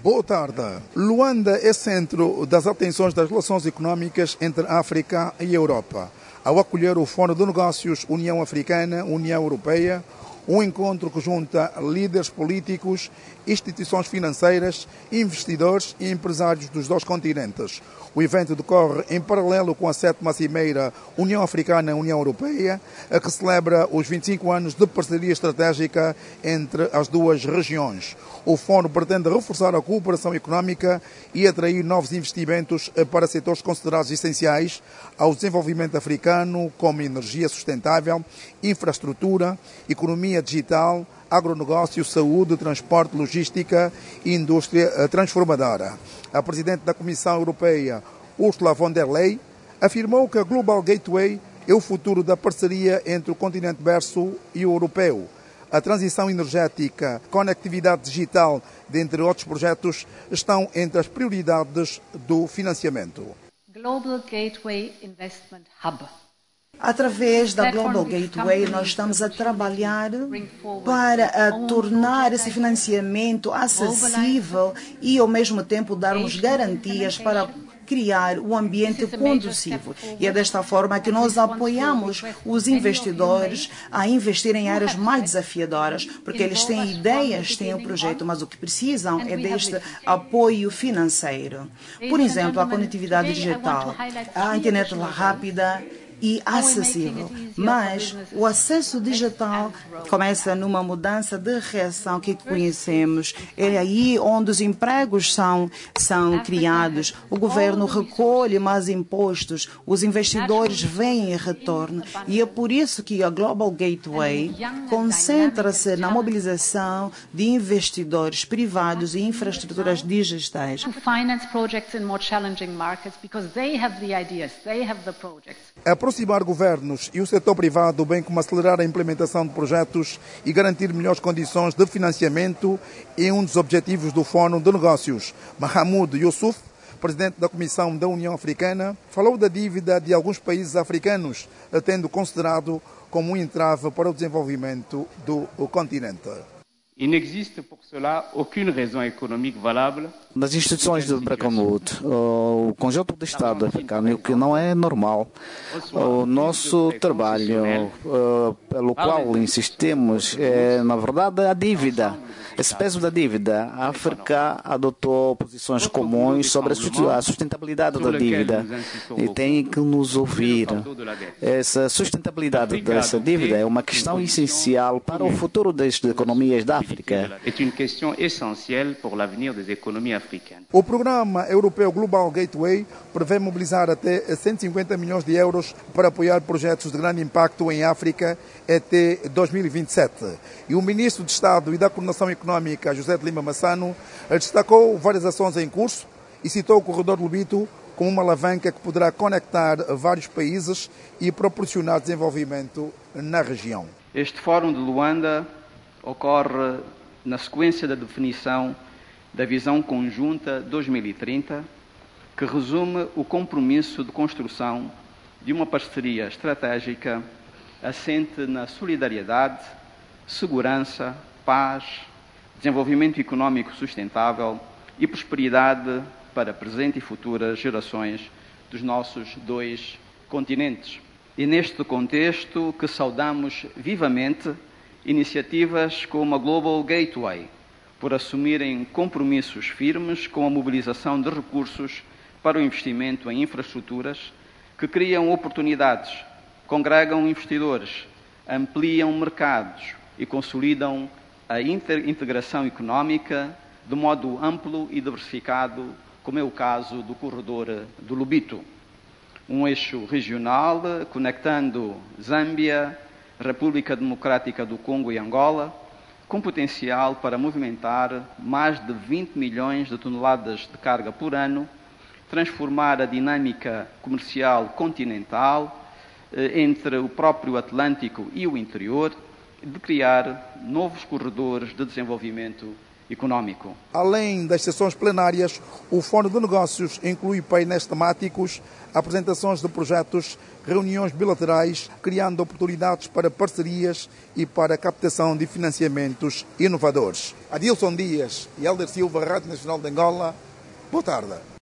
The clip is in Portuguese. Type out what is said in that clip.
Boa tarde. Luanda é centro das atenções das relações económicas entre a África e a Europa. Ao acolher o Fórum de Negócios União Africana-União Europeia, um encontro que junta líderes políticos, instituições financeiras, investidores e empresários dos dois continentes. O evento decorre em paralelo com a 7ª Cimeira União Africana-União Europeia, a que celebra os 25 anos de parceria estratégica entre as duas regiões. O fórum pretende reforçar a cooperação económica e atrair novos investimentos para setores considerados essenciais ao desenvolvimento africano, como energia sustentável, infraestrutura, economia digital, agronegócio, saúde, transporte, logística e indústria transformadora. A Presidente da Comissão Europeia, Ursula von der Leyen, afirmou que a Global Gateway é o futuro da parceria entre o continente berço e o europeu. A transição energética, conectividade digital, dentre outros projetos, estão entre as prioridades do financiamento. Global Gateway Investment Hub. Através da Global Gateway, nós estamos a trabalhar para tornar esse financiamento acessível e, ao mesmo tempo, darmos garantias para criar um ambiente conducivo. E é desta forma que nós apoiamos os investidores a investir em áreas mais desafiadoras, porque eles têm ideias, têm o projeto, mas o que precisam é deste apoio financeiro. Por exemplo, a conectividade digital, a internet rápida e acessível, mas o acesso digital começa numa mudança de reação que conhecemos. É aí onde os empregos são criados, o governo recolhe mais impostos, os investidores veem em retorno, e é por isso que a Global Gateway concentra-se na mobilização de investidores privados e infraestruturas digitais. Aproximar governos e o setor privado, bem como acelerar a implementação de projetos e garantir melhores condições de financiamento, é um dos objetivos do Fórum de Negócios. Mahamoud Youssouf, presidente da Comissão da União Africana, falou da dívida de alguns países africanos, tendo considerado como um entrave para o desenvolvimento do continente. Il n'existe pour cela aucune raison économique valable. Nas instituições do Bretton Woods, o conjunto do Estado africano, o que não é normal, o nosso trabalho pelo qual insistimos é, na verdade, a dívida. Esse peso da dívida, a África adotou posições comuns sobre a sustentabilidade da dívida e tem que nos ouvir. Essa sustentabilidade dessa dívida é uma questão essencial para o futuro das economias da África. É uma questão essencial para o avenir das economias africanas. O programa europeu Global Gateway prevê mobilizar até 150 milhões de euros para apoiar projetos de grande impacto em África até 2027. E o ministro de Estado e da Coordenação Económica, José de Lima Massano, destacou várias ações em curso e citou o corredor de Lobito como uma alavanca que poderá conectar vários países e proporcionar desenvolvimento na região. Este Fórum de Luanda ocorre na sequência da definição da Visão Conjunta 2030, que resume o compromisso de construção de uma parceria estratégica assente na solidariedade, segurança, paz, desenvolvimento económico sustentável e prosperidade para presente e futuras gerações dos nossos dois continentes. E neste contexto que saudamos vivamente iniciativas como a Global Gateway, por assumirem compromissos firmes com a mobilização de recursos para o investimento em infraestruturas que criam oportunidades, congregam investidores, ampliam mercados e consolidam a integração económica de modo amplo e diversificado, como é o caso do corredor do Lobito. Um eixo regional conectando Zâmbia, República Democrática do Congo e Angola, com potencial para movimentar mais de 20 milhões de toneladas de carga por ano, transformar a dinâmica comercial continental entre o próprio Atlântico e o interior, de criar novos corredores de desenvolvimento econômico. Além das sessões plenárias, o Fórum de Negócios inclui painéis temáticos, apresentações de projetos, reuniões bilaterais, criando oportunidades para parcerias e para a captação de financiamentos inovadores. Adilson Dias e Helder Silva, Rádio Nacional de Angola, boa tarde.